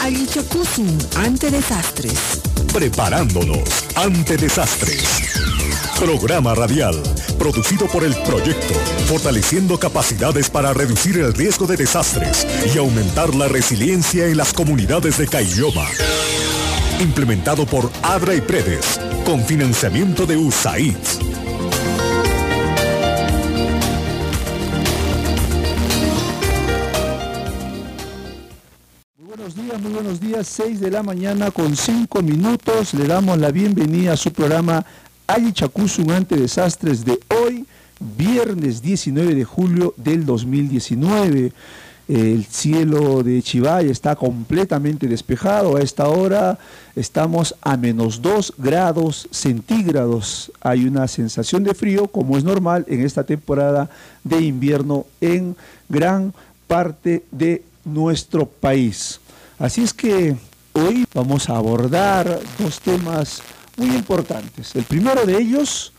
Aguichacusu ante desastres. Preparándonos ante desastres. Programa radial producido por el proyecto Fortaleciendo Capacidades para Reducir el Riesgo de Desastres y Aumentar la Resiliencia en las Comunidades de Caylloma. Implementado por ADRA y Predes, con financiamiento de USAID. Muy buenos días, 6 de la mañana con 5 minutos. Le damos la bienvenida a su programa Aguichacusu ante desastres de hoy, viernes 19 de julio del 2019. El cielo de Chivay está completamente despejado. A esta hora estamos a -2 grados centígrados. Hay una sensación de frío, como es normal en esta temporada de invierno en gran parte de nuestro país. Así es que hoy vamos a abordar dos temas muy importantes. El primero de ellos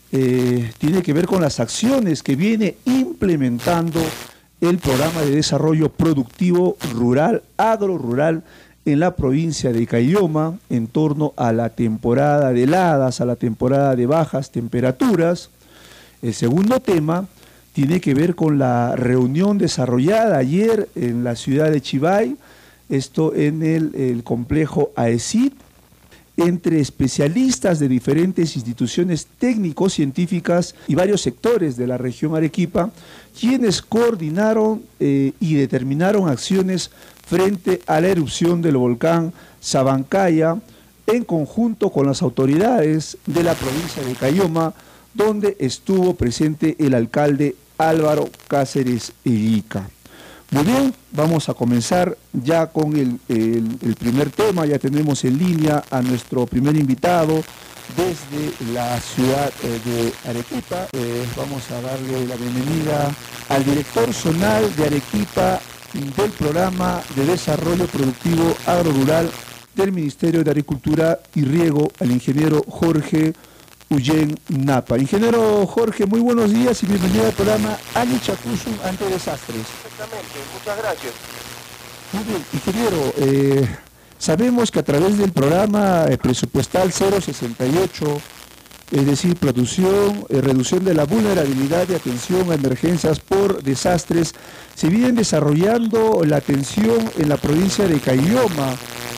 tiene que ver con las acciones que viene implementando el Programa de Desarrollo Productivo Rural, Agrorural, en la provincia de Caylloma, en torno a la temporada de heladas, a la temporada de bajas temperaturas. El segundo tema tiene que ver con la reunión desarrollada ayer en la ciudad de Chivay, esto en el complejo AECID, entre especialistas de diferentes instituciones técnico-científicas y varios sectores de la región Arequipa, quienes coordinaron y determinaron acciones frente a la erupción del volcán Sabancaya, en conjunto con las autoridades de la provincia de Caylloma, donde estuvo presente el alcalde Álvaro Cáceres Illica. Muy bien, vamos a comenzar ya con el primer tema. Ya tenemos en línea a nuestro primer invitado desde la ciudad de Arequipa. Vamos a darle la bienvenida al director zonal de Arequipa del Programa de Desarrollo Productivo Agrorural del Ministerio de Agricultura y Riego, al ingeniero Jorge Ullén Napa. Ingeniero Jorge, muy buenos días y bienvenido al programa Aguichacusu ante desastres. Exactamente, muchas gracias. Muy bien, ingeniero, sabemos que a través del programa presupuestal 068, es decir, reducción de la vulnerabilidad y atención a emergencias por desastres, se viene desarrollando la atención en la provincia de Caylloma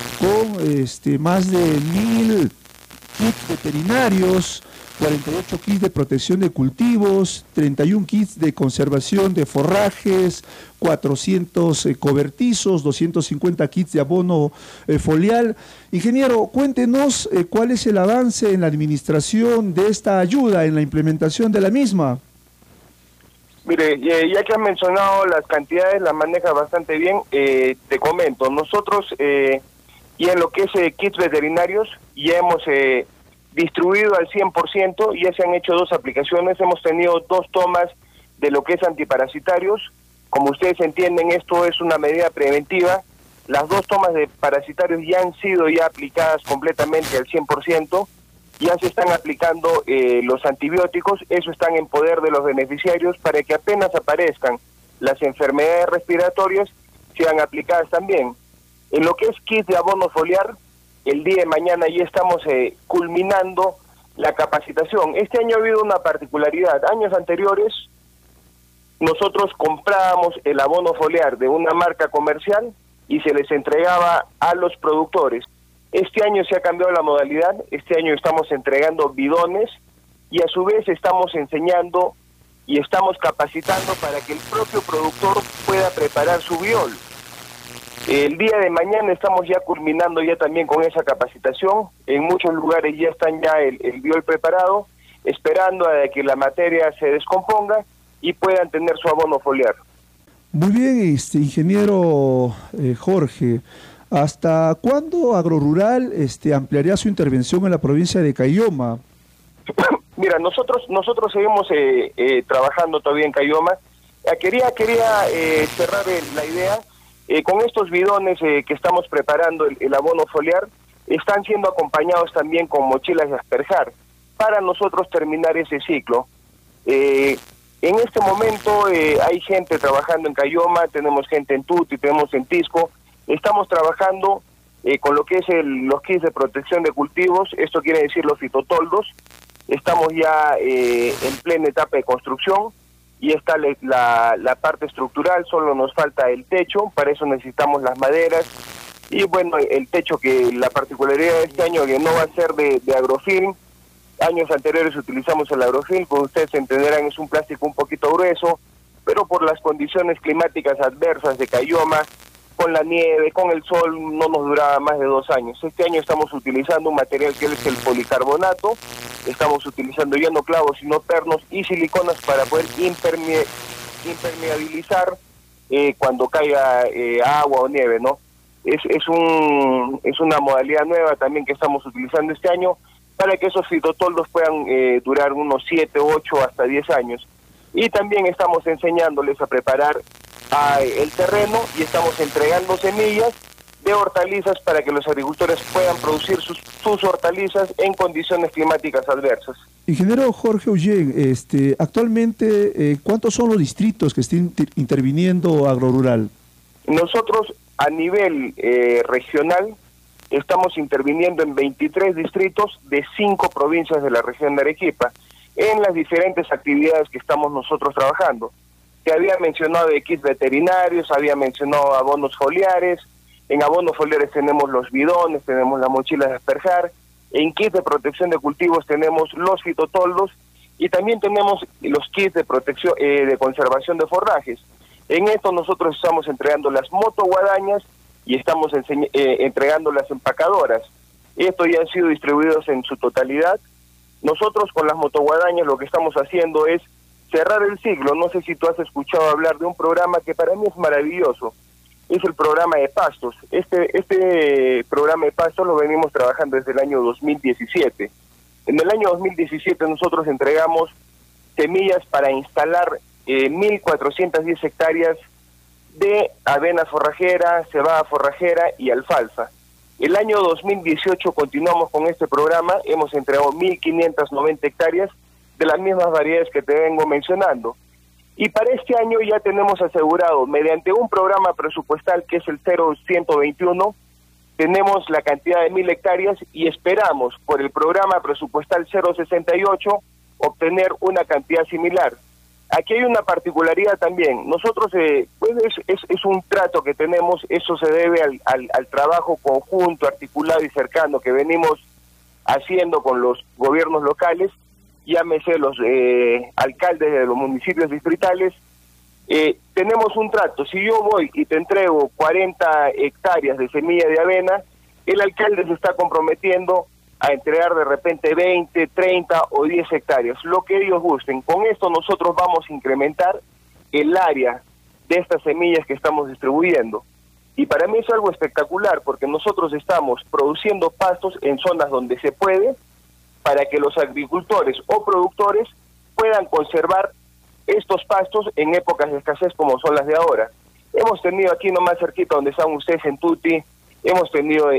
con más de 1000 kits veterinarios, 48 kits de protección de cultivos, 31 kits de conservación de forrajes, 400 cobertizos, 250 kits de abono foliar. Ingeniero, cuéntenos cuál es el avance en la administración de esta ayuda, en la implementación de la misma. Mire, ya que han mencionado las cantidades, las maneja bastante bien. Te comento, nosotros y en lo que es kits veterinarios ya hemos distribuido al 100%, ya se han hecho 2 aplicaciones, hemos tenido 2 tomas de lo que es antiparasitarios. Como ustedes entienden, esto es una medida preventiva. Las 2 tomas de parasitarios ya han sido aplicadas completamente al 100%, ya se están aplicando los antibióticos, eso están en poder de los beneficiarios para que apenas aparezcan las enfermedades respiratorias sean aplicadas también. En lo que es kit de abono foliar, el día de mañana ya estamos culminando la capacitación. Este año ha habido una particularidad. Años anteriores, nosotros comprábamos el abono foliar de una marca comercial y se les entregaba a los productores. Este año se ha cambiado la modalidad. Este año estamos entregando bidones y a su vez estamos enseñando y estamos capacitando para que el propio productor pueda preparar su biol. El día de mañana estamos ya culminando ya también con esa capacitación. En muchos lugares ya están el biol preparado, esperando a que la materia se descomponga y puedan tener su abono foliar. Muy bien, ingeniero Jorge. ¿Hasta cuándo Agrorural ampliaría su intervención en la provincia de Caylloma? Mira, nosotros seguimos trabajando todavía en Caylloma. Quería cerrar la idea. Con estos bidones que estamos preparando, el abono foliar, están siendo acompañados también con mochilas de asperjar para nosotros terminar ese ciclo. En este momento hay gente trabajando en Caylloma, tenemos gente en Tuti, tenemos en Tisco, Estamos trabajando con lo que es los kits de protección de cultivos, esto quiere decir los fitotoldos. Estamos ya en plena etapa de construcción y está la parte estructural, solo nos falta el techo, para eso necesitamos las maderas. Y bueno, el techo, que la particularidad de este año que no va a ser de agrofilm. Años anteriores utilizamos el agrofilm, como ustedes entenderán es un plástico un poquito grueso, pero por las condiciones climáticas adversas de Caylloma, con la nieve, con el sol, no nos duraba más de 2 años. Este año estamos utilizando un material que es el policarbonato, estamos utilizando ya no clavos sino pernos y siliconas para poder impermeabilizar cuando caiga agua o nieve, ¿no? Es una modalidad nueva también que estamos utilizando este año para que esos fitotoldos puedan durar unos 7, 8, hasta 10 años. Y también estamos enseñándoles a preparar el terreno y estamos entregando semillas de hortalizas para que los agricultores puedan producir sus hortalizas en condiciones climáticas adversas. Ingeniero Jorge Ullén, actualmente, ¿cuántos son los distritos que están interviniendo Agrorural? Nosotros, a nivel regional, estamos interviniendo en 23 distritos de 5 provincias de la región de Arequipa, en las diferentes actividades que estamos nosotros trabajando. Se había mencionado de kits veterinarios, había mencionado abonos foliares. En abonos foliares tenemos los bidones, tenemos las mochilas de asperjar. En kits de protección de cultivos tenemos los fitotoldos y también tenemos los kits de protección de conservación de forrajes. En esto nosotros estamos entregando las motoguadañas y estamos entregando las empacadoras. Estos ya han sido distribuidos en su totalidad. Nosotros con las motoguadañas lo que estamos haciendo es cerrar el ciclo. No sé si tú has escuchado hablar de un programa que para mí es maravilloso. Es el programa de pastos. Este programa de pastos lo venimos trabajando desde el año 2017. En el año 2017 nosotros entregamos semillas para instalar 1.410 hectáreas de avena forrajera, cebada forrajera y alfalfa. El año 2018 continuamos con este programa, hemos entregado 1.590 hectáreas de las mismas variedades que te vengo mencionando. Y para este año ya tenemos asegurado, mediante un programa presupuestal que es el 0121, tenemos la cantidad de 1.000 hectáreas y esperamos por el programa presupuestal 068 obtener una cantidad similar. Aquí hay una particularidad también. Nosotros, pues es un trato que tenemos, eso se debe al trabajo conjunto, articulado y cercano que venimos haciendo con los gobiernos locales, llámese los alcaldes de los municipios distritales. Tenemos un trato. Si yo voy y te entrego 40 hectáreas de semilla de avena, el alcalde se está comprometiendo a entregar de repente 20, 30 o 10 hectáreas, lo que ellos gusten. Con esto nosotros vamos a incrementar el área de estas semillas que estamos distribuyendo. Y para mí es algo espectacular, porque nosotros estamos produciendo pastos en zonas donde se puede, para que los agricultores o productores puedan conservar estos pastos en épocas de escasez como son las de ahora. Hemos tenido aquí nomás cerquita donde están ustedes en Tuti, hemos tenido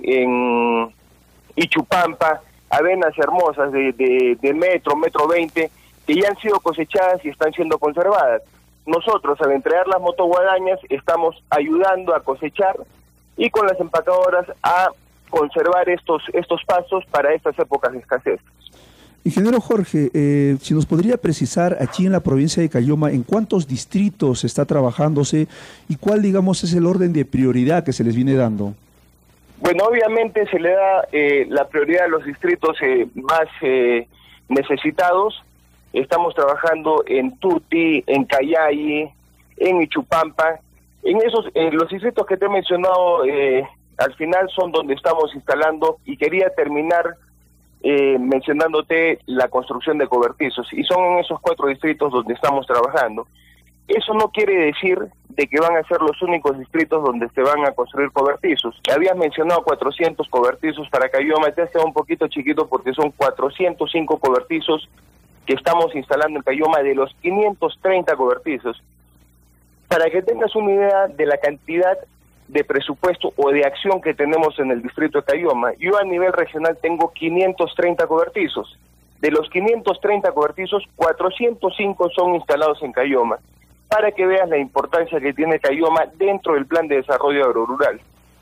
en Ichupampa, avenas hermosas de metro 20, que ya han sido cosechadas y están siendo conservadas. Nosotros, al entregar las motoguadañas, estamos ayudando a cosechar y con las empacadoras a conservar estos pastos para estas épocas de escasez. Ingeniero Jorge, si nos podría precisar aquí en la provincia de Caylloma en cuántos distritos está trabajándose y cuál, digamos, es el orden de prioridad que se les viene dando. Bueno, obviamente se le da la prioridad a los distritos más necesitados. Estamos trabajando en Tuti, en Cayay, en Ichupampa. En los distritos que te he mencionado, al final son donde estamos instalando, y quería terminar mencionándote la construcción de cobertizos, y son en esos 4 distritos donde estamos trabajando. Eso no quiere decir de que van a ser los únicos distritos donde se van a construir cobertizos. Habías mencionado 400 cobertizos para Caylloma, te hace un poquito chiquito porque son 405 cobertizos que estamos instalando en Caylloma de los 530 cobertizos. Para que tengas una idea de la cantidad de presupuesto o de acción que tenemos en el distrito de Caylloma, yo a nivel regional tengo 530 cobertizos. De los 530 cobertizos, 405 son instalados en Caylloma. para que veas la importancia que tiene Caylloma dentro del plan de desarrollo agrorural.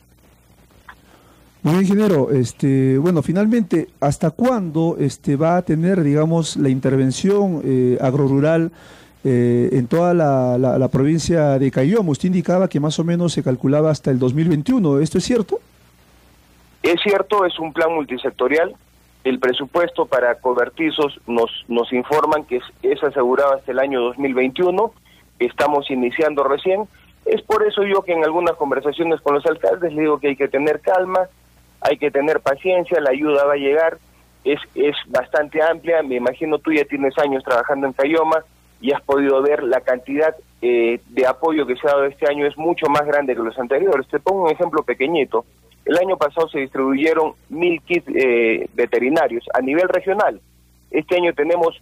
Muy bien, ingeniero. Bueno, finalmente, ¿hasta cuándo va a tener, digamos, la intervención agrorural en toda la provincia de Caylloma? Usted indicaba que más o menos se calculaba hasta el 2021. ¿Esto es cierto? Es cierto, es un plan multisectorial. El presupuesto para cobertizos nos informan que es asegurado hasta el año 2021. Estamos iniciando recién. Es por eso yo que en algunas conversaciones con los alcaldes le digo que hay que tener calma, hay que tener paciencia, la ayuda va a llegar, es bastante amplia. Me imagino tú ya tienes años trabajando en Caylloma y has podido ver la cantidad de apoyo que se ha dado este año, es mucho más grande que los anteriores. Te pongo un ejemplo pequeñito. El año pasado se distribuyeron 1.000 kits veterinarios a nivel regional. Este año tenemos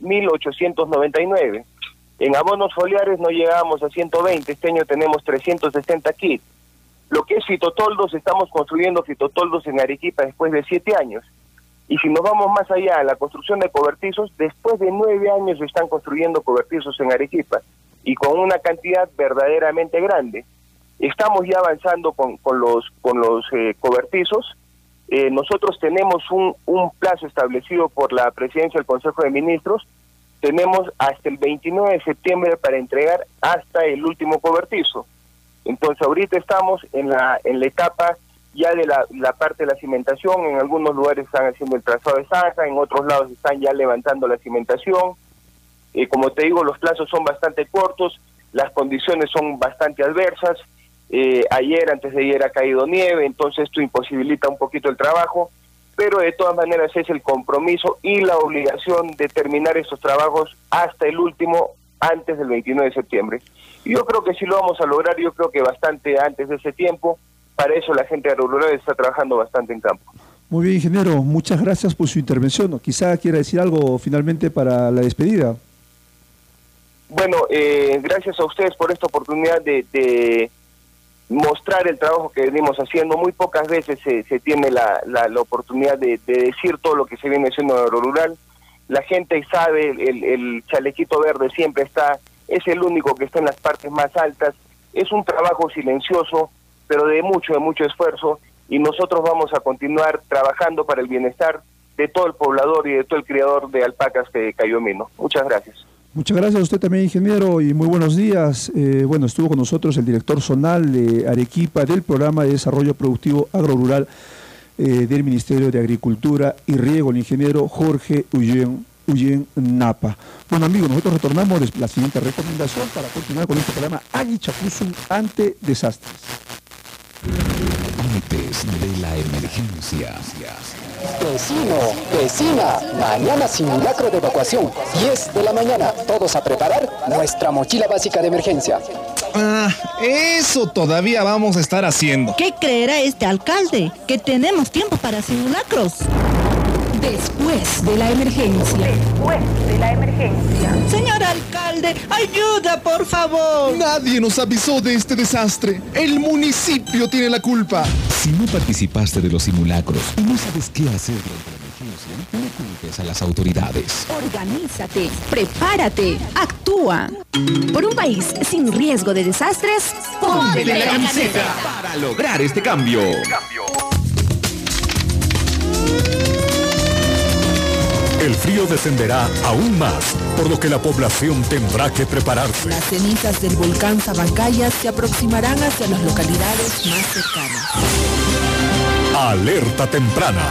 1.899. En abonos foliares no llegábamos a 120, este año tenemos 360 kits. Lo que es fitotoldos, estamos construyendo fitotoldos en Arequipa después de 7 años. Y si nos vamos más allá, la construcción de cobertizos, después de 9 años se están construyendo cobertizos en Arequipa, y con una cantidad verdaderamente grande. Estamos ya avanzando con los cobertizos. Nosotros tenemos un plazo establecido por la Presidencia del Consejo de Ministros. Tenemos hasta el 29 de septiembre para entregar hasta el último cobertizo. Entonces ahorita estamos en la etapa ya de la parte de la cimentación. En algunos lugares están haciendo el trazado de zanja, en otros lados están ya levantando la cimentación. Como te digo, los plazos son bastante cortos, las condiciones son bastante adversas. Antes de ayer ha caído nieve, entonces esto imposibilita un poquito el trabajo, pero de todas maneras es el compromiso y la obligación de terminar estos trabajos hasta el último, antes del 29 de septiembre. Y yo creo que sí lo vamos a lograr, yo creo que bastante antes de ese tiempo. Para eso la gente agrorural está trabajando bastante en campo. Muy bien, ingeniero, muchas gracias por su intervención. Quizá quiera decir algo finalmente para la despedida. Bueno, gracias a ustedes por esta oportunidad de mostrar el trabajo que venimos haciendo. Muy pocas veces se tiene la oportunidad de decir todo lo que se viene haciendo en agrorural. La gente sabe, el chalequito verde siempre está, es el único que está en las partes más altas. Es un trabajo silencioso, pero de mucho esfuerzo, y nosotros vamos a continuar trabajando para el bienestar de todo el poblador y de todo el criador de alpacas cayllomino. Muchas gracias. Muchas gracias a usted también, ingeniero, y muy buenos días. Bueno, estuvo con nosotros el director zonal de Arequipa del Programa de Desarrollo Productivo Agrorural del Ministerio de Agricultura y Riego, el ingeniero Jorge Ullén Napa. Bueno, amigos, nosotros retornamos la siguiente recomendación para continuar con este programa Ayi Chapuzun ante desastres. Antes de la emergencia. Vecino, vecina, mañana simulacro de evacuación, 10 de la mañana, todos a preparar nuestra mochila básica de emergencia. Eso todavía vamos a estar haciendo. ¿Qué creerá este alcalde? Que tenemos tiempo para simulacros. Después de la emergencia. Señor alcalde, ayuda, por favor. Nadie nos avisó de este desastre. El municipio tiene la culpa. Si no participaste de los simulacros y no sabes qué hacer durante la emergencia, no culpes a las autoridades. Organízate, prepárate, actúa. Por un país sin riesgo de desastres, ponte la camiseta Para lograr este cambio. El frío descenderá aún más, por lo que la población tendrá que prepararse. Las cenizas del volcán Sabancaya se aproximarán hacia las localidades más cercanas. Alerta temprana.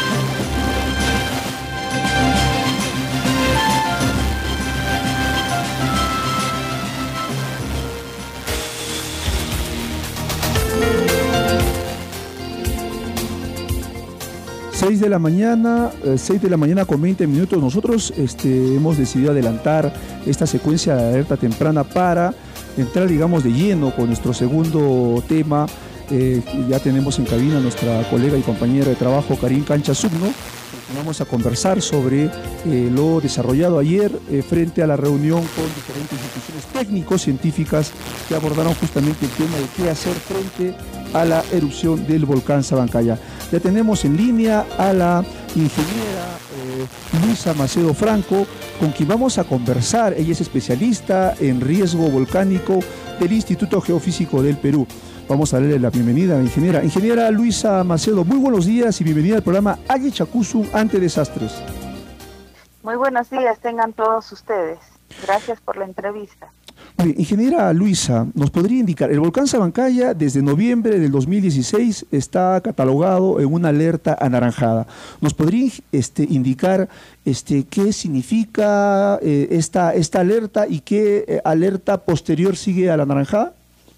Seis de la mañana con 20 minutos. Nosotros hemos decidido adelantar esta secuencia de alerta temprana para entrar, digamos, de lleno con nuestro segundo tema. Ya tenemos en cabina a nuestra colega y compañera de trabajo, Karin Cancha Sugno. Vamos a conversar sobre lo desarrollado ayer frente a la reunión con diferentes instituciones técnicos, científicas, que abordaron justamente el tema de qué hacer frente a la erupción del volcán Sabancaya. Ya tenemos en línea a la ingeniera Luisa Macedo Franco, con quien vamos a conversar. Ella es especialista en riesgo volcánico del Instituto Geofísico del Perú. Vamos a darle la bienvenida a la ingeniera. Ingeniera Luisa Macedo, muy buenos días y bienvenida al programa Aguichacusu ante desastres. Muy buenos días, tengan todos ustedes. Gracias por la entrevista. Muy bien, ingeniera Luisa, ¿nos podría indicar? El volcán Sabancaya desde noviembre del 2016 está catalogado en una alerta anaranjada. ¿Nos podría indicar qué significa esta alerta y qué alerta posterior sigue a la anaranjada?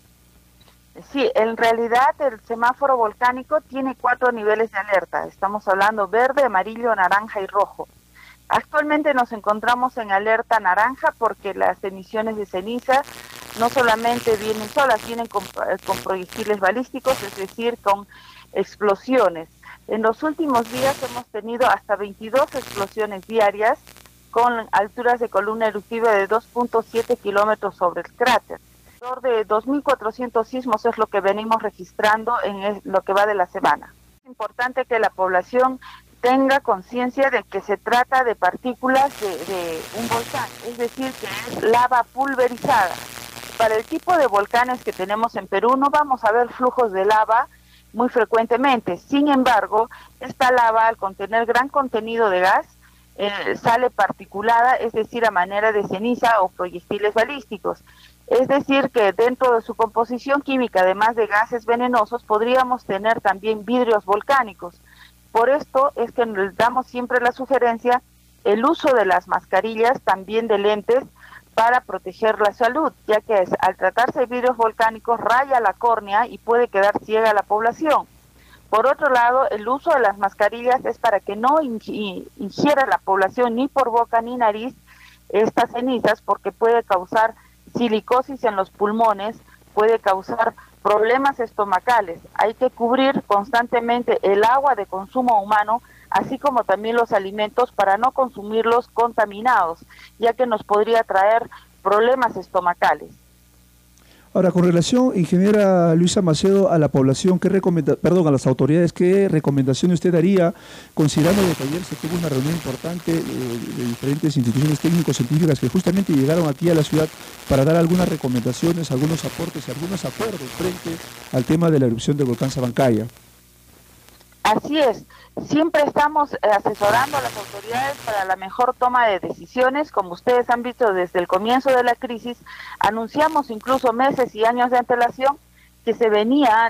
Sí, en realidad el semáforo volcánico tiene 4 niveles de alerta. Estamos hablando verde, amarillo, naranja y rojo. Actualmente nos encontramos en alerta naranja porque las emisiones de ceniza no solamente vienen solas, vienen con proyectiles balísticos, es decir, con explosiones. En los últimos días hemos tenido hasta 22 explosiones diarias con alturas de columna eruptiva de 2.7 kilómetros sobre el cráter. Alrededor de 2.400 sismos es lo que venimos registrando en lo que va de la semana. Es importante que la población tenga conciencia de que se trata de partículas de un volcán, es decir, que es lava pulverizada. Para el tipo de volcanes que tenemos en Perú no vamos a ver flujos de lava muy frecuentemente. Sin embargo, esta lava, al contener gran contenido de gas, sale particulada, es decir, a manera de ceniza o proyectiles balísticos. Es decir, que dentro de su composición química, además de gases venenosos, podríamos tener también vidrios volcánicos. Por esto es que les damos siempre la sugerencia el uso de las mascarillas, también de lentes, para proteger la salud, ya que al tratarse de vidrios volcánicos raya la córnea y puede quedar ciega la población. Por otro lado, el uso de las mascarillas es para que no ingiera la población ni por boca ni nariz estas cenizas, porque puede causar silicosis en los pulmones, puede causar problemas estomacales. Hay que cubrir constantemente el agua de consumo humano, así como también los alimentos, para no consumirlos contaminados, ya que nos podría traer problemas estomacales. Ahora, con relación, ingeniera Luisa Macedo, a la población, a las autoridades, ¿qué recomendaciones usted daría, considerando que ayer se tuvo una reunión importante de diferentes instituciones técnico-científicas que justamente llegaron aquí a la ciudad para dar algunas recomendaciones, algunos aportes y algunos acuerdos frente al tema de la erupción del volcán Sabancaya? Así es, siempre estamos asesorando a las autoridades para la mejor toma de decisiones. Como ustedes han visto desde el comienzo de la crisis, anunciamos incluso meses y años de antelación que se venía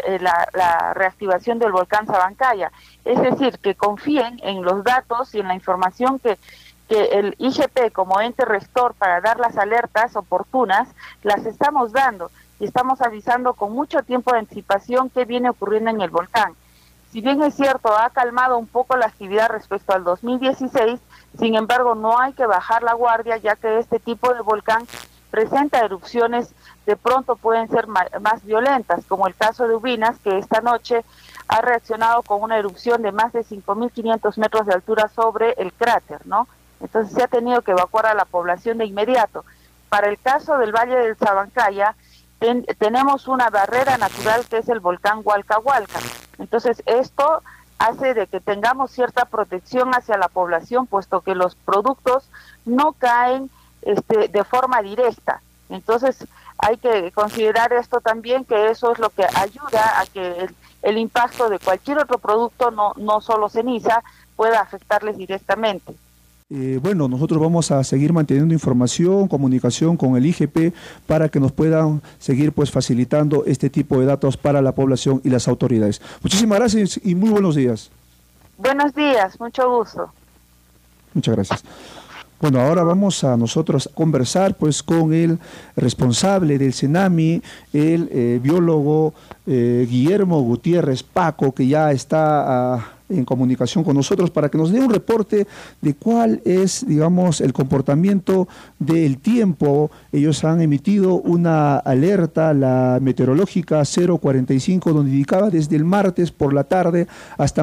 la reactivación del volcán Sabancaya. Es decir, que confíen en los datos y en la información que el IGP como ente rector para dar las alertas oportunas, las estamos dando y estamos avisando con mucho tiempo de anticipación qué viene ocurriendo en el volcán. Si bien es cierto, ha calmado un poco la actividad respecto al 2016, sin embargo no hay que bajar la guardia, ya que este tipo de volcán presenta erupciones, de pronto pueden ser más violentas, como el caso de Ubinas, que esta noche ha reaccionado con una erupción de más de 5.500 metros de altura sobre el cráter, ¿no? Entonces se ha tenido que evacuar a la población de inmediato. Para el caso del Valle del Sabancaya, tenemos una barrera natural que es el volcán Hualcahualca. Entonces esto hace de que tengamos cierta protección hacia la población, puesto que los productos no caen de forma directa. Entonces hay que considerar esto también, que eso es lo que ayuda a que el impacto de cualquier otro producto, no solo ceniza, pueda afectarles directamente. Bueno, nosotros vamos a seguir manteniendo información, comunicación con el IGP para que nos puedan seguir facilitando este tipo de datos para la población y las autoridades. Muchísimas gracias y muy buenos días. Buenos días, mucho gusto. Muchas gracias. Bueno, ahora vamos a nosotros conversar con el responsable del CENAMI, el biólogo Guillermo Gutiérrez Paco, que ya está en comunicación con nosotros para que nos dé un reporte de cuál es, digamos, el comportamiento del tiempo. Ellos han emitido una alerta, la meteorológica 045, donde indicaba desde el martes por la tarde hasta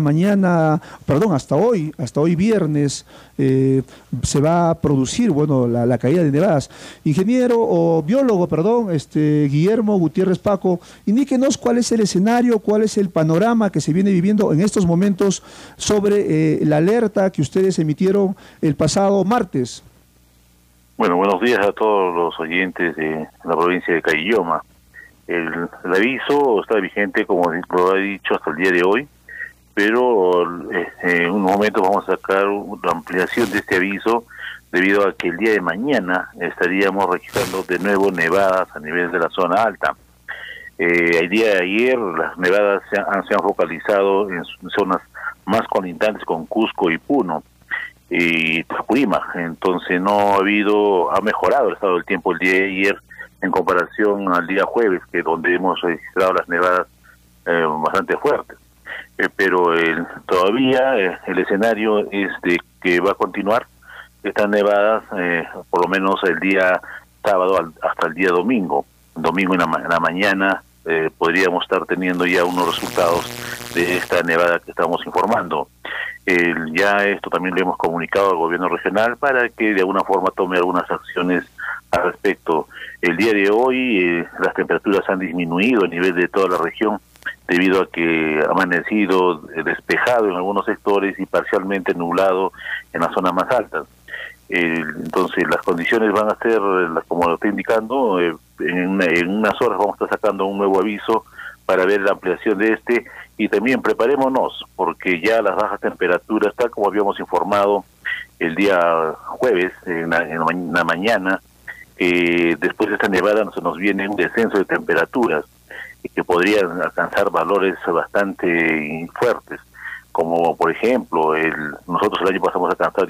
hasta hoy viernes, se va a producir, la caída de nevadas. Biólogo, Guillermo Gutiérrez Paco, indíquenos cuál es el escenario, cuál es el panorama que se viene viviendo en estos momentos minutos sobre la alerta que ustedes emitieron el pasado martes. Bueno, buenos días a todos los oyentes de la provincia de Caylloma. El aviso está vigente, como lo he dicho, hasta el día de hoy, pero en un momento vamos a sacar una ampliación de este aviso debido a que el día de mañana estaríamos registrando de nuevo nevadas a nivel de la zona alta. El día de ayer las nevadas se han focalizado en zonas más colindantes con Cusco y Puno y Tacurima, entonces ha mejorado el estado del tiempo el día de ayer en comparación al día jueves, que donde hemos registrado las nevadas bastante fuertes. Pero todavía el escenario es de que va a continuar estas nevadas por lo menos el día sábado hasta el día domingo. Domingo en la mañana podríamos estar teniendo ya unos resultados de esta nevada que estamos informando. Ya esto también lo hemos comunicado al gobierno regional para que de alguna forma tome algunas acciones al respecto. El día de hoy las temperaturas han disminuido a nivel de toda la región debido a que ha amanecido despejado en algunos sectores y parcialmente nublado en las zonas más altas. Entonces las condiciones van a ser, como lo estoy indicando, en unas horas vamos a estar sacando un nuevo aviso para ver la ampliación de este, y también preparémonos porque ya las bajas temperaturas, tal como habíamos informado el día jueves en la mañana, después de esta nevada nos viene un descenso de temperaturas que podrían alcanzar valores bastante fuertes, como por ejemplo nosotros el año pasado alcanzamos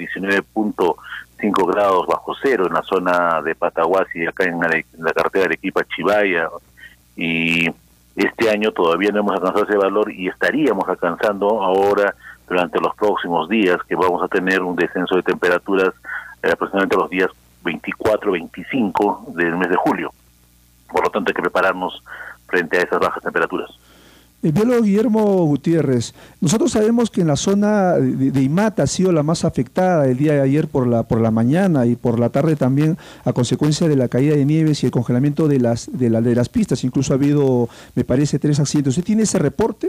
19.5 grados bajo cero en la zona de Pataguasi, acá en la carretera de Arequipa-Chivaya, y este año todavía no hemos alcanzado ese valor y estaríamos alcanzando ahora durante los próximos días, que vamos a tener un descenso de temperaturas aproximadamente los días 24-25 del mes de julio. Por lo tanto hay que prepararnos frente a esas bajas temperaturas. El biólogo Guillermo Gutiérrez, nosotros sabemos que en la zona de Imata ha sido la más afectada el día de ayer por la mañana y por la tarde también a consecuencia de la caída de nieves y el congelamiento de las pistas. Incluso ha habido, me parece, 3 accidentes. ¿Usted tiene ese reporte?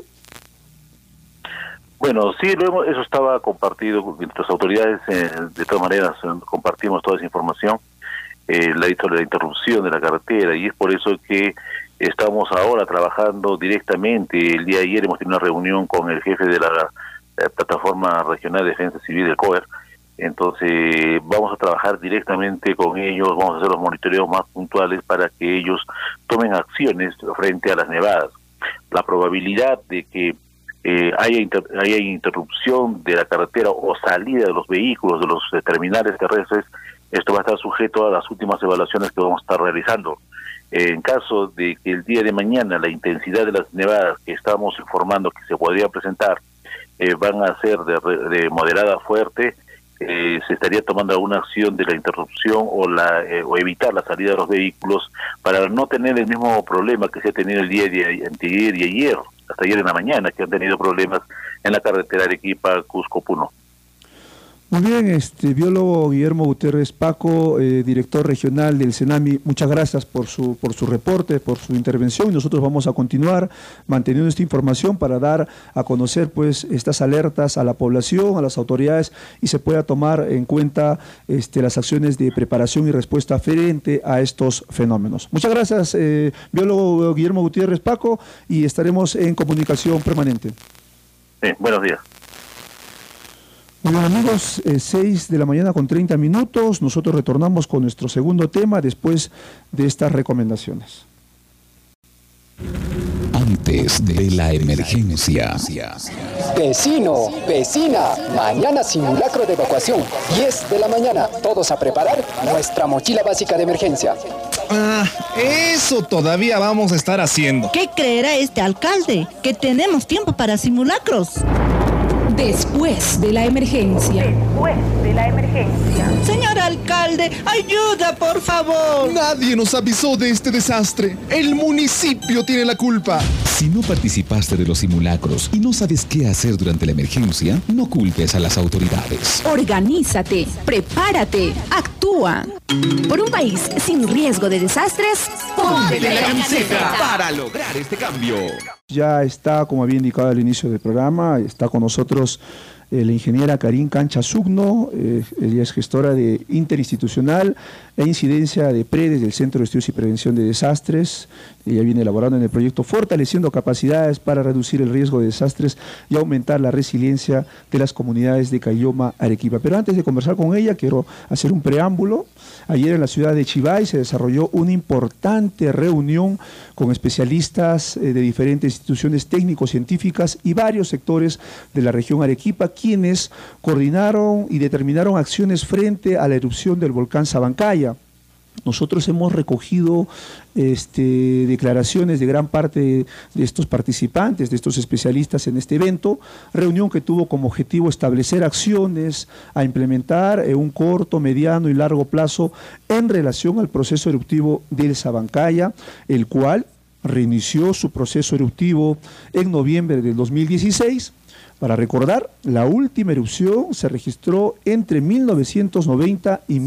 Bueno, sí, eso estaba compartido con nuestras autoridades. De todas maneras, compartimos toda esa información. La interrupción de la carretera, y es por eso que estamos ahora trabajando directamente. El día de ayer hemos tenido una reunión con el jefe de la Plataforma Regional de Defensa Civil del COER. Entonces vamos a trabajar directamente con ellos, vamos a hacer los monitoreos más puntuales para que ellos tomen acciones frente a las nevadas. La probabilidad de que haya interrupción de la carretera o salida de los vehículos de los terminales terrestres, esto va a estar sujeto a las últimas evaluaciones que vamos a estar realizando. En caso de que el día de mañana la intensidad de las nevadas que estamos informando que se podría presentar van a ser de moderada a fuerte, se estaría tomando alguna acción de la interrupción o evitar la salida de los vehículos para no tener el mismo problema que se ha tenido el día de anteayer y ayer, hasta ayer en la mañana, que han tenido problemas en la carretera Arequipa, Cusco, Puno. Muy bien, biólogo Guillermo Gutiérrez Paco, director regional del CENAMI, muchas gracias por su reporte, por su intervención, y nosotros vamos a continuar manteniendo esta información para dar a conocer pues estas alertas a la población, a las autoridades, y se pueda tomar en cuenta las acciones de preparación y respuesta frente a estos fenómenos. Muchas gracias, biólogo Guillermo Gutiérrez Paco, y estaremos en comunicación permanente. Buenos días. Muy bien, amigos, 6 de la mañana con 30 minutos. Nosotros retornamos con nuestro segundo tema después de estas recomendaciones. Antes de la emergencia. Vecino, vecina, mañana simulacro de evacuación. 10 de la mañana, todos a preparar nuestra mochila básica de emergencia. Eso todavía vamos a estar haciendo. ¿Qué creerá este alcalde? Que tenemos tiempo para simulacros. Después de la emergencia. Después de la emergencia. Señor alcalde, ayuda, por favor. Nadie nos avisó de este desastre. El municipio tiene la culpa. Si no participaste de los simulacros y no sabes qué hacer durante la emergencia, no culpes a las autoridades. Organízate, prepárate, actúa. Por un país sin riesgo de desastres, ponte la camiseta para lograr este cambio. Ya está, como había indicado al inicio del programa, está con nosotros la ingeniera Karin Cancha Sugno. Ella es gestora de interinstitucional e incidencia de PREDES del Centro de Estudios y Prevención de Desastres. Ella viene elaborando en el proyecto Fortaleciendo Capacidades para reducir el riesgo de desastres y aumentar la resiliencia de las comunidades de Caylloma, Arequipa. Pero antes de conversar con ella, quiero hacer un preámbulo. Ayer en la ciudad de Chivay se desarrolló una importante reunión con especialistas de diferentes instituciones técnico-científicas y varios sectores de la región Arequipa, quienes coordinaron y determinaron acciones frente a la erupción del volcán Sabancaya. Nosotros hemos recogido declaraciones de gran parte de estos participantes, de estos especialistas en este evento, reunión que tuvo como objetivo establecer acciones a implementar en un corto, mediano y largo plazo en relación al proceso eruptivo del Sabancaya, el cual reinició su proceso eruptivo en noviembre del 2016. Para recordar, la última erupción se registró entre 1990 y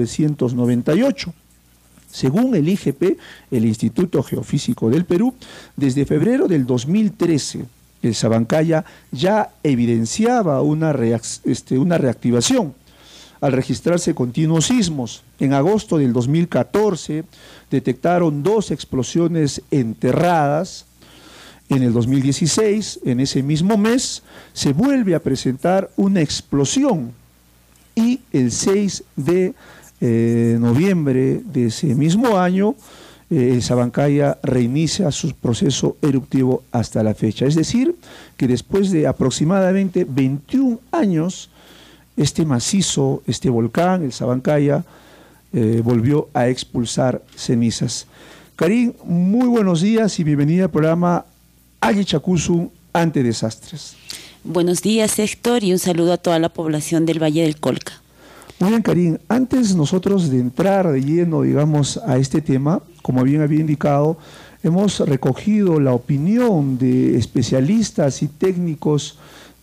1998. Según el IGP, el Instituto Geofísico del Perú, desde febrero del 2013, el Sabancaya ya evidenciaba una reactivación al registrarse continuos sismos. En agosto del 2014 detectaron 2 explosiones enterradas. En el 2016, en ese mismo mes, se vuelve a presentar una explosión y el 6 de noviembre de ese mismo año, el Sabancaya reinicia su proceso eruptivo hasta la fecha. Es decir, que después de aproximadamente 21 años, este macizo, este volcán, el Sabancaya, volvió a expulsar cenizas. Karin, muy buenos días y bienvenida al programa Ayi Chacusu ante desastres. Buenos días, Héctor, y un saludo a toda la población del Valle del Colca. Muy bien, Karin, antes nosotros de entrar de lleno, digamos, a este tema, como bien había indicado, hemos recogido la opinión de especialistas y técnicos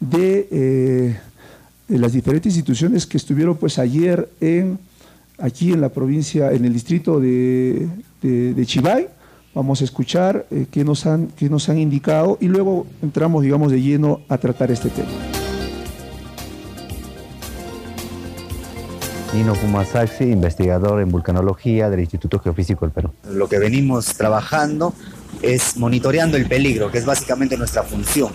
de las diferentes instituciones que estuvieron pues ayer aquí en la provincia, en el distrito de Chivay. Vamos a escuchar qué nos han indicado y luego entramos, digamos, de lleno a tratar este tema. Nino Pumasaxi, investigador en vulcanología del Instituto Geofísico del Perú. Lo que venimos trabajando es monitoreando el peligro, que es básicamente nuestra función.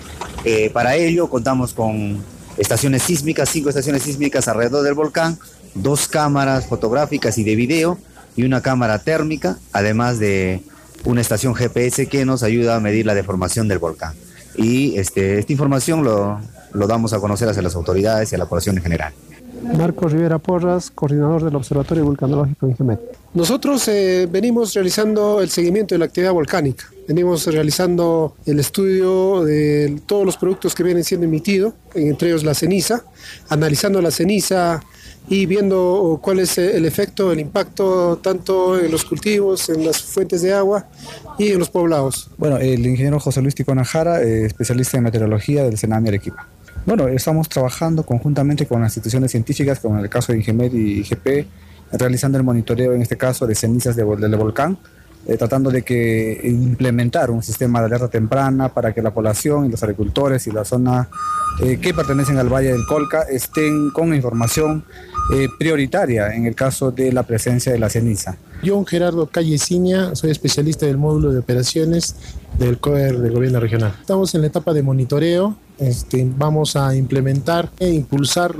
Para ello contamos con estaciones sísmicas, 5 estaciones sísmicas alrededor del volcán, 2 cámaras fotográficas y de video y una cámara térmica, además de una estación GPS que nos ayuda a medir la deformación del volcán. Y esta información lo damos a conocer hacia las autoridades y a la población en general. Marco Rivera Porras, coordinador del Observatorio Vulcanológico INGEMET. Nosotros venimos realizando el seguimiento de la actividad volcánica. Venimos realizando el estudio de todos los productos que vienen siendo emitidos, entre ellos la ceniza, analizando la ceniza y viendo cuál es el efecto, el impacto tanto en los cultivos, en las fuentes de agua y en los poblados. Bueno, el ingeniero José Luis Ticonajara, especialista en meteorología del CENAMI Arequipa. Bueno, estamos trabajando conjuntamente con las instituciones científicas, como en el caso de INGEMET y IGP, realizando el monitoreo, en este caso, de cenizas del volcán, tratando de implementar un sistema de alerta temprana para que la población y los agricultores y la zona que pertenecen al Valle del Colca estén con información prioritaria en el caso de la presencia de la ceniza. Yo, Gerardo Calleciña, soy especialista del módulo de operaciones del COER del Gobierno Regional. Estamos en la etapa de monitoreo. Vamos a implementar e impulsar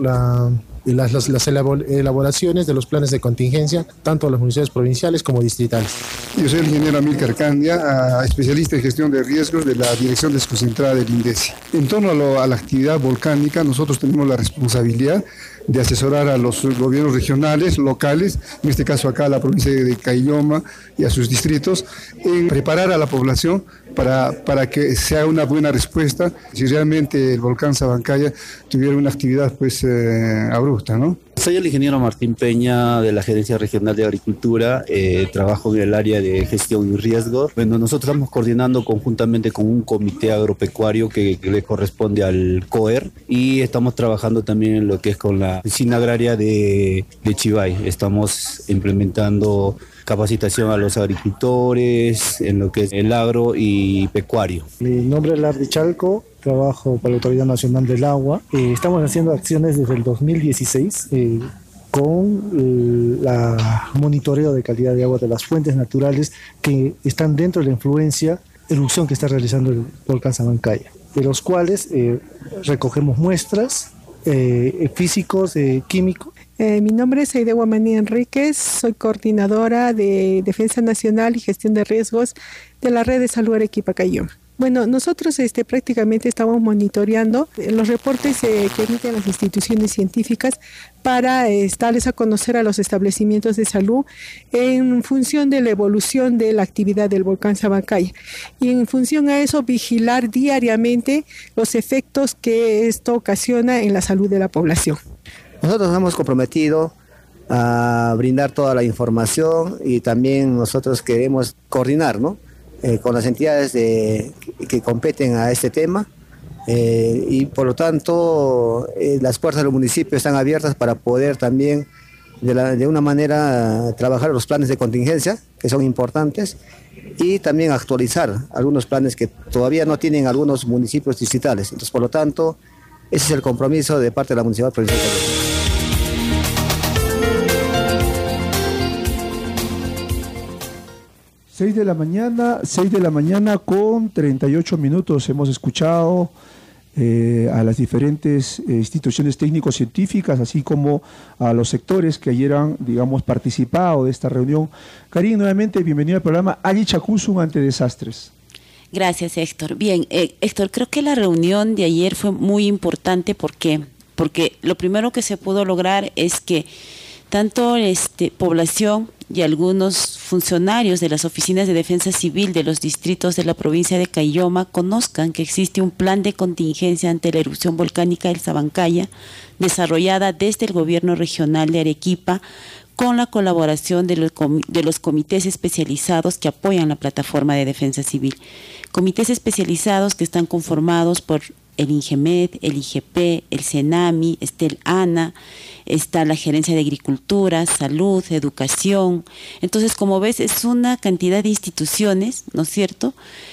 las elaboraciones de los planes de contingencia, tanto a las municipalidades provinciales como distritales. Yo soy el ingeniero Amílcar Candia, especialista en gestión de riesgos de la Dirección Desconcentrada del INDECI. En torno a la actividad volcánica, nosotros tenemos la responsabilidad de asesorar a los gobiernos regionales, locales, en este caso acá la provincia de Caylloma y a sus distritos, en preparar a la población para que se haga una buena respuesta si realmente el volcán Sabancaya tuviera una actividad abrupta, ¿no? Soy el ingeniero Martín Peña de la Gerencia Regional de Agricultura, trabajo en el área de gestión y riesgos. Bueno, nosotros estamos coordinando conjuntamente con un comité agropecuario que le corresponde al COER y estamos trabajando también en lo que es con la oficina agraria de Chivay. Estamos implementando capacitación a los agricultores, en lo que es el agro y pecuario. Mi nombre es Lardi Chalco, trabajo para la Autoridad Nacional del Agua. Estamos haciendo acciones desde el 2016 con la monitoreo de calidad de agua de las fuentes naturales que están dentro de la erupción que está realizando el volcán Sabancaya, de los cuales recogemos muestras físicos, químicos. Mi nombre es Aide Guamaní Enríquez, soy coordinadora de Defensa Nacional y Gestión de Riesgos de la Red de Salud Arequipa Caylloma. Bueno, nosotros prácticamente estamos monitoreando los reportes que emiten las instituciones científicas para darles a conocer a los establecimientos de salud en función de la evolución de la actividad del volcán Sabancaya y en función a eso vigilar diariamente los efectos que esto ocasiona en la salud de la población. Nosotros nos hemos comprometido a brindar toda la información y también nosotros queremos coordinar, ¿no? Con las entidades que competen a este tema y por lo tanto las puertas del municipio están abiertas para poder también de una manera trabajar los planes de contingencia que son importantes y también actualizar algunos planes que todavía no tienen algunos municipios distritales. Entonces por lo tanto ese es el compromiso de parte de la Municipalidad Provincial de Caylloma. 6 de la mañana con 38 minutos. Hemos escuchado a las diferentes instituciones técnico-científicas, así como a los sectores que ayer han, digamos, participado de esta reunión. Karin, nuevamente, bienvenido al programa Alli Chacusun ante desastres. Gracias, Héctor. Bien, Héctor, creo que la reunión de ayer fue muy importante porque lo primero que se pudo lograr es que tanto población y algunos funcionarios de las oficinas de defensa civil de los distritos de la provincia de Caylloma conozcan que existe un plan de contingencia ante la erupción volcánica del Sabancaya, desarrollada desde el gobierno regional de Arequipa, con la colaboración de los comités especializados que apoyan la plataforma de defensa civil. Comités especializados que están conformados por el INGEMED, el IGP, el CENAMI, el ANA, está la Gerencia de Agricultura, Salud, Educación. Entonces, como ves, es una cantidad de instituciones, ¿no es cierto?,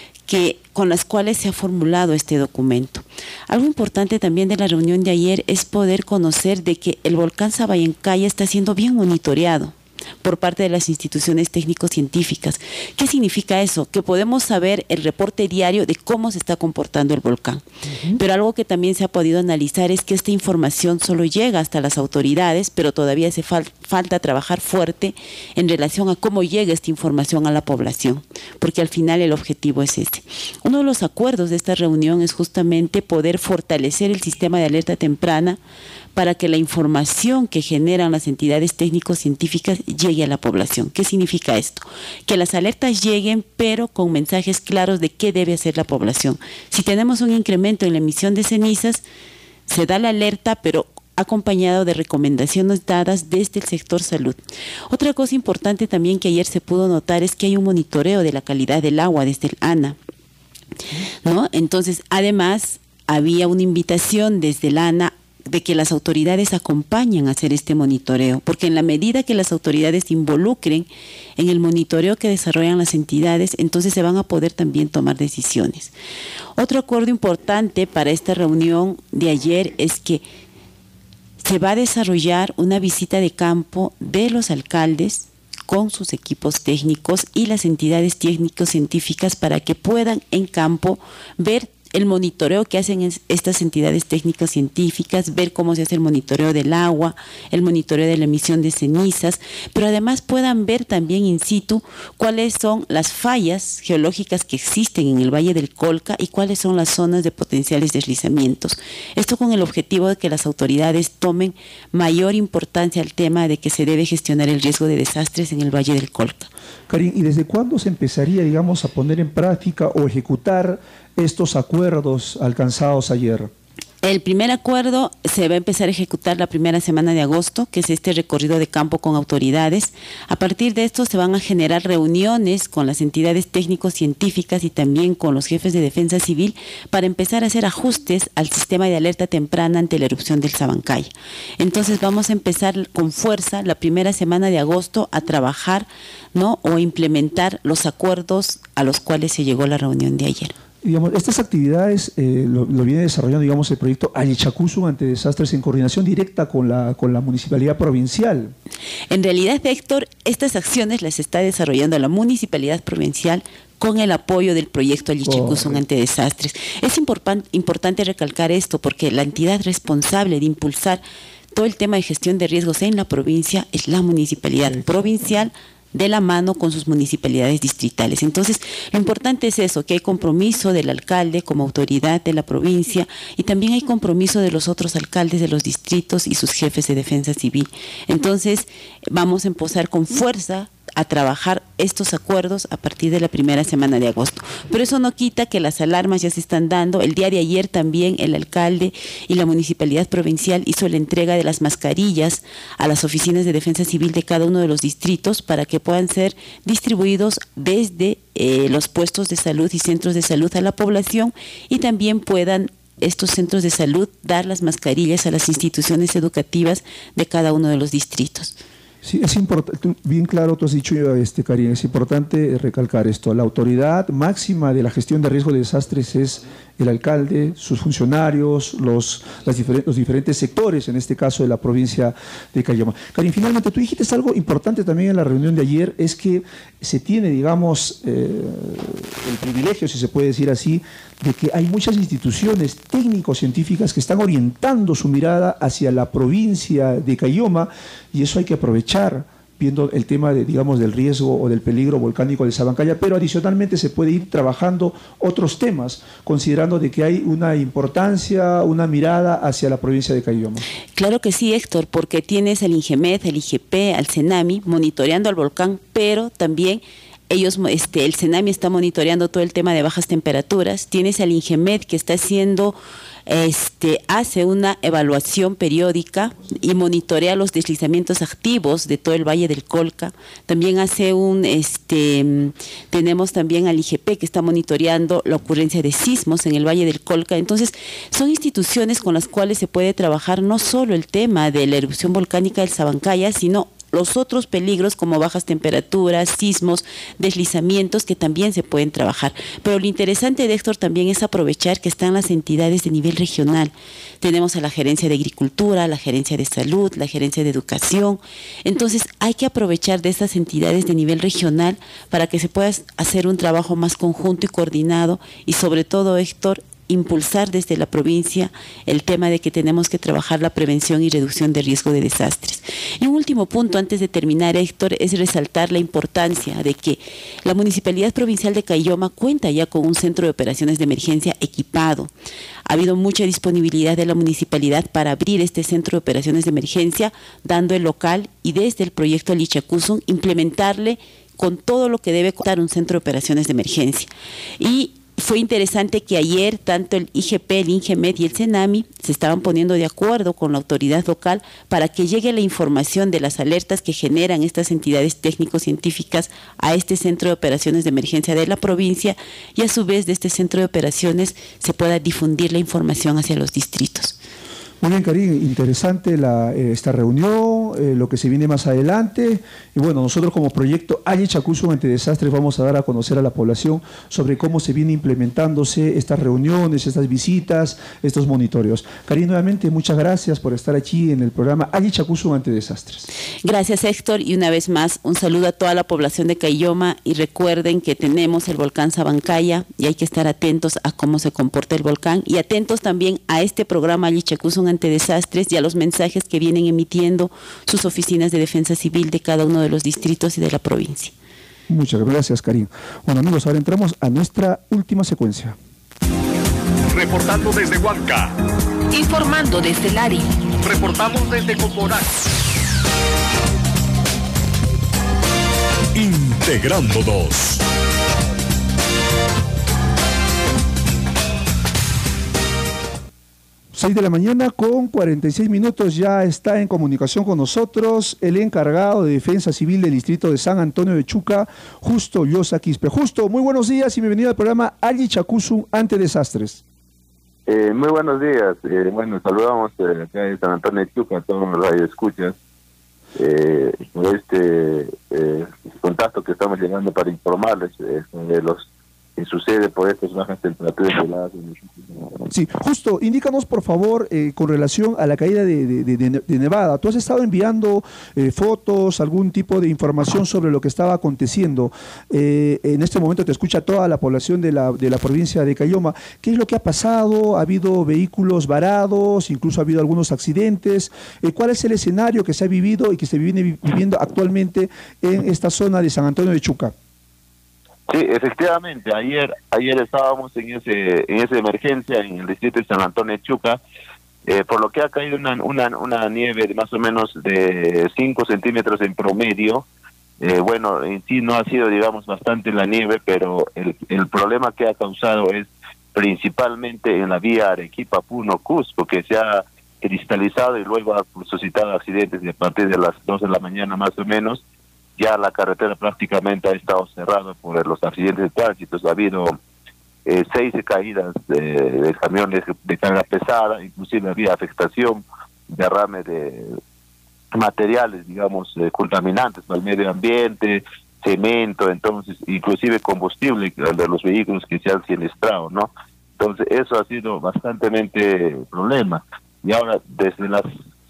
con las cuales se ha formulado este documento. Algo importante también de la reunión de ayer es poder conocer de que el volcán Sabancaya está siendo bien monitoreado por parte de las instituciones técnico-científicas. ¿Qué significa eso? Que podemos saber el reporte diario de cómo se está comportando el volcán. Pero algo que también se ha podido analizar es que esta información solo llega hasta las autoridades, pero todavía hace falta trabajar fuerte en relación a cómo llega esta información a la población, porque al final el objetivo es este. Uno de los acuerdos de esta reunión es justamente poder fortalecer el sistema de alerta temprana para que la información que generan las entidades técnico-científicas llegue a la población. ¿Qué significa esto? Que las alertas lleguen, pero con mensajes claros de qué debe hacer la población. Si tenemos un incremento en la emisión de cenizas, se da la alerta, pero acompañado de recomendaciones dadas desde el sector salud. Otra cosa importante también que ayer se pudo notar es que hay un monitoreo de la calidad del agua desde el ANA, ¿no? Entonces, además, había una invitación desde el ANA de que las autoridades acompañen a hacer este monitoreo, porque en la medida que las autoridades se involucren en el monitoreo que desarrollan las entidades, entonces se van a poder también tomar decisiones. Otro acuerdo importante para esta reunión de ayer es que se va a desarrollar una visita de campo de los alcaldes con sus equipos técnicos y las entidades técnico-científicas para que puedan en campo ver el monitoreo que hacen estas entidades técnicas científicas, ver cómo se hace el monitoreo del agua, el monitoreo de la emisión de cenizas, pero además puedan ver también in situ cuáles son las fallas geológicas que existen en el Valle del Colca y cuáles son las zonas de potenciales deslizamientos. Esto con el objetivo de que las autoridades tomen mayor importancia al tema de que se debe gestionar el riesgo de desastres en el Valle del Colca. Karin, ¿y desde cuándo se empezaría, digamos, a poner en práctica o ejecutar estos acuerdos alcanzados ayer? El primer acuerdo se va a empezar a ejecutar la primera semana de agosto, que es este recorrido de campo con autoridades. A partir de esto se van a generar reuniones con las entidades técnico-científicas y también con los jefes de defensa civil para empezar a hacer ajustes al sistema de alerta temprana ante la erupción del Sabancaya. Entonces vamos a empezar con fuerza la primera semana de agosto a trabajar, ¿no?, o implementar los acuerdos a los cuales se llegó la reunión de ayer. Digamos, estas actividades lo viene desarrollando, digamos, el proyecto Ayachacuzu ante desastres en coordinación directa con la municipalidad provincial. En realidad, Héctor, estas acciones las está desarrollando la municipalidad provincial con el apoyo del proyecto Ayachacuzu ante desastres. Es importante recalcar esto porque la entidad responsable de impulsar todo el tema de gestión de riesgos en la provincia es la municipalidad provincial, de la mano con sus municipalidades distritales. Entonces, lo importante es eso, que hay compromiso del alcalde como autoridad de la provincia y también hay compromiso de los otros alcaldes de los distritos y sus jefes de defensa civil. Entonces, vamos a empezar con fuerza a trabajar estos acuerdos a partir de la primera semana de agosto. Pero eso no quita que las alarmas ya se están dando. El día de ayer también el alcalde y la municipalidad provincial hizo la entrega de las mascarillas a las oficinas de defensa civil de cada uno de los distritos para que puedan ser distribuidos desde los puestos de salud y centros de salud a la población y también puedan estos centros de salud dar las mascarillas a las instituciones educativas de cada uno de los distritos. Sí, es importante, bien claro, tú has dicho, Karin, es importante recalcar esto. La autoridad máxima de la gestión de riesgo de desastres es el alcalde, sus funcionarios, los diferentes sectores, en este caso de la provincia de Caylloma. Karin, finalmente tú dijiste algo importante también en la reunión de ayer, es que se tiene, digamos, el privilegio, si se puede decir así, de que hay muchas instituciones técnico-científicas que están orientando su mirada hacia la provincia de Caylloma y eso hay que aprovechar, viendo el tema de, digamos, del riesgo o del peligro volcánico del Sabancaya, pero adicionalmente se puede ir trabajando otros temas, considerando de que hay una importancia, una mirada hacia la provincia de Caylloma. Claro que sí, Héctor, porque tienes el INGEMED, el IGP, al CENAMI monitoreando al volcán, pero también ellos, el CENAMI está monitoreando todo el tema de bajas temperaturas. Tienes al INGEMED que está haciendo, hace una evaluación periódica y monitorea los deslizamientos activos de todo el Valle del Colca. También hace tenemos también al IGP que está monitoreando la ocurrencia de sismos en el Valle del Colca. Entonces, son instituciones con las cuales se puede trabajar no solo el tema de la erupción volcánica del Sabancaya, sino los otros peligros como bajas temperaturas, sismos, deslizamientos que también se pueden trabajar. Pero lo interesante de Héctor también es aprovechar que están las entidades de nivel regional. Tenemos a la Gerencia de Agricultura, la Gerencia de Salud, la Gerencia de Educación. Entonces hay que aprovechar de esas entidades de nivel regional para que se pueda hacer un trabajo más conjunto y coordinado y sobre todo, Héctor, impulsar desde la provincia el tema de que tenemos que trabajar la prevención y reducción de riesgo de desastres. Y un último punto antes de terminar, Héctor, es resaltar la importancia de que la Municipalidad Provincial de Caylloma cuenta ya con un centro de operaciones de emergencia equipado. Ha habido mucha disponibilidad de la municipalidad para abrir este centro de operaciones de emergencia, dando el local y desde el proyecto Ayachacuzu implementarle con todo lo que debe contar un centro de operaciones de emergencia. Y fue interesante que ayer tanto el IGP, el INGEMED y el CENAMI se estaban poniendo de acuerdo con la autoridad local para que llegue la información de las alertas que generan estas entidades técnico-científicas a este centro de operaciones de emergencia de la provincia y a su vez de este centro de operaciones se pueda difundir la información hacia los distritos. Muy bien, Karin, interesante esta reunión, lo que se viene más adelante. Y bueno, nosotros como proyecto Ayachacuzu ante desastres vamos a dar a conocer a la población sobre cómo se viene implementándose estas reuniones, estas visitas, estos monitoreos. Karin, nuevamente, muchas gracias por estar aquí en el programa Ayachacuzu ante desastres. Gracias, Héctor, y una vez más, un saludo a toda la población de Caylloma y recuerden que tenemos el volcán Sabancaya y hay que estar atentos a cómo se comporta el volcán y atentos también a este programa Ayachacuzu ante desastres y a los mensajes que vienen emitiendo sus oficinas de defensa civil de cada uno de los distritos y de la provincia. Muchas gracias, Karin. Bueno, amigos, ahora entramos a nuestra última secuencia. Reportando desde Huanca. Informando desde Lari. Reportamos desde Coporal. Integrándonos. 6 de la mañana con 46 minutos, ya está en comunicación con nosotros el encargado de Defensa Civil del Distrito de San Antonio de Chuca, Justo Llosa Quispe. Justo, muy buenos días y bienvenido al programa Alli Chacusu ante desastres. Muy buenos días. Bueno, saludamos acá en San Antonio de Chuca a todos los radioescuchas por este contacto que estamos llegando para informarles de los que sucede por estas bajas temperaturas heladas. Sí, Justo, indícanos por favor con relación a la caída de nevada. Tú has estado enviando fotos, algún tipo de información sobre lo que estaba aconteciendo. En este momento te escucha toda la población de la provincia de Caylloma. ¿Qué es lo que ha pasado? ¿Ha habido vehículos varados? Incluso ha habido algunos accidentes. ¿Cuál es el escenario que se ha vivido y que se viene viviendo actualmente en esta zona de San Antonio de Chuca? Sí, efectivamente, ayer estábamos en esa emergencia en el distrito de San Antonio de Chuca, por lo que ha caído una nieve de más o menos de 5 centímetros en promedio. Bueno, en sí no ha sido, digamos, bastante la nieve, pero el problema que ha causado es principalmente en la vía Arequipa-Puno-Cusco, que se ha cristalizado y luego ha suscitado accidentes, y a partir de las 2 de la mañana más o menos, ya la carretera prácticamente ha estado cerrada por los accidentes de tránsito. Ha habido 6 caídas de camiones de carga pesada, inclusive había afectación, derrame de materiales, digamos, contaminantes para el medio ambiente, cemento, entonces, inclusive combustible de los vehículos que se han siniestrado, ¿no? Entonces, eso ha sido bastantemente problema. Y ahora, desde las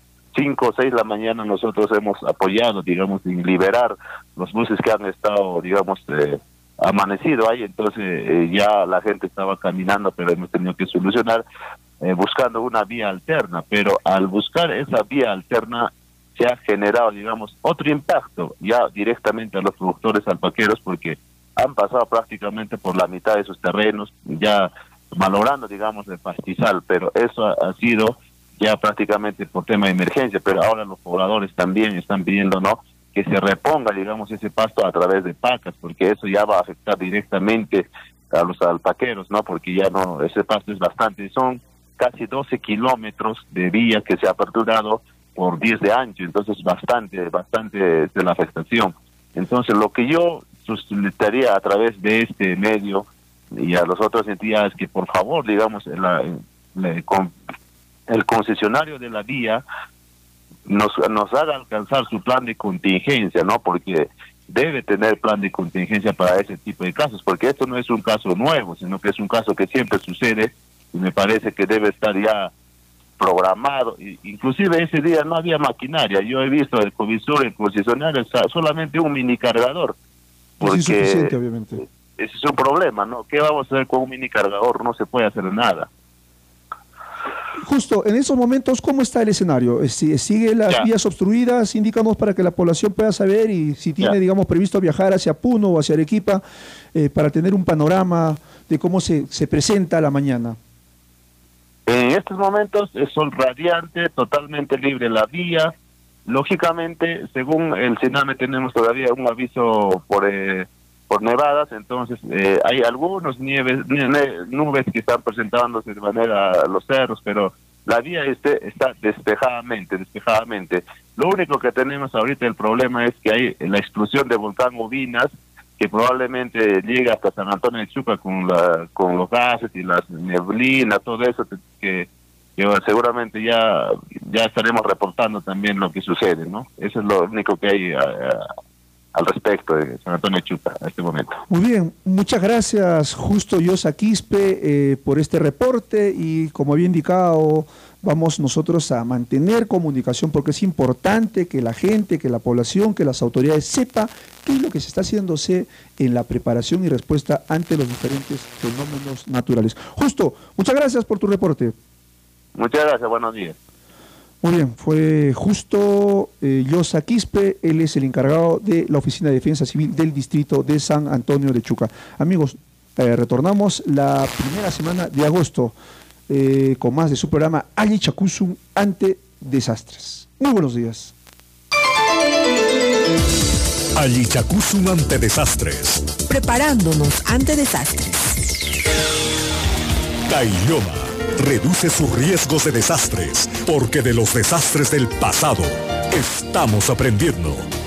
5 o 6 de la mañana nosotros hemos apoyado, digamos, en liberar los buses que han estado, digamos, amanecido ahí. Entonces ya la gente estaba caminando, pero hemos tenido que solucionar buscando una vía alterna. Pero al buscar esa vía alterna se ha generado, digamos, otro impacto ya directamente a los productores alpaqueros, porque han pasado prácticamente por la mitad de sus terrenos, ya malogrando, digamos, el pastizal. Pero eso ha sido ya prácticamente por tema de emergencia, pero ahora los pobladores también están pidiendo, ¿no?, que se reponga, digamos, ese pasto a través de pacas, porque eso ya va a afectar directamente a los alpaqueros, ¿no?, porque ya no, ese pasto es bastante, son casi 12 kilómetros de vía que se ha aperturado por 10 de ancho, entonces bastante de la afectación. Entonces lo que yo solicitaría a través de este medio y a las otras entidades, que por favor, digamos, el concesionario de la vía nos haga alcanzar su plan de contingencia, ¿no? Porque debe tener plan de contingencia para ese tipo de casos, porque esto no es un caso nuevo, sino que es un caso que siempre sucede, y me parece que debe estar ya programado. Inclusive ese día no había maquinaria, yo he visto el concesionario solamente un mini cargador, porque es insuficiente, obviamente. Ese es un problema, ¿no? ¿Qué vamos a hacer con un mini cargador? No se puede hacer nada. Justo, en esos momentos, ¿cómo está el escenario? ¿Sigue las vías obstruidas? Indícanos para que la población pueda saber, y si tiene, digamos, previsto viajar hacia Puno o hacia Arequipa, para tener un panorama de cómo se presenta la mañana. En estos momentos es sol radiante, totalmente libre la vía. Lógicamente, según el CENAME, tenemos todavía un aviso por nevadas, entonces hay algunos nubes que están presentándose de manera a los cerros, pero la vía está despejadamente. Lo único que tenemos ahorita, el problema es que hay la explosión de volcán Ubinas, que probablemente llegue hasta San Antonio de Chuca con los gases y las neblinas, todo eso que seguramente ya estaremos reportando también lo que sucede, ¿no? Eso es lo único que hay al respecto de San Antonio de Chuca a este momento. Muy bien, muchas gracias Justo Llosa Quispe por este reporte, y como había indicado, vamos nosotros a mantener comunicación, porque es importante que la gente, que la población, que las autoridades sepa qué es lo que se está haciéndose en la preparación y respuesta ante los diferentes fenómenos naturales. Justo, muchas gracias por tu reporte. Muchas gracias, buenos días. Muy bien, fue Justo Llosa Quispe, él es el encargado de la Oficina de Defensa Civil del Distrito de San Antonio de Chuca. Amigos, retornamos la primera semana de agosto con más de su programa Alli Chacusu ante desastres. Muy buenos días. Alli Chacusu ante desastres. Preparándonos ante desastres. Caylloma. reduce sus riesgos de desastres, porque de los desastres del pasado estamos aprendiendo.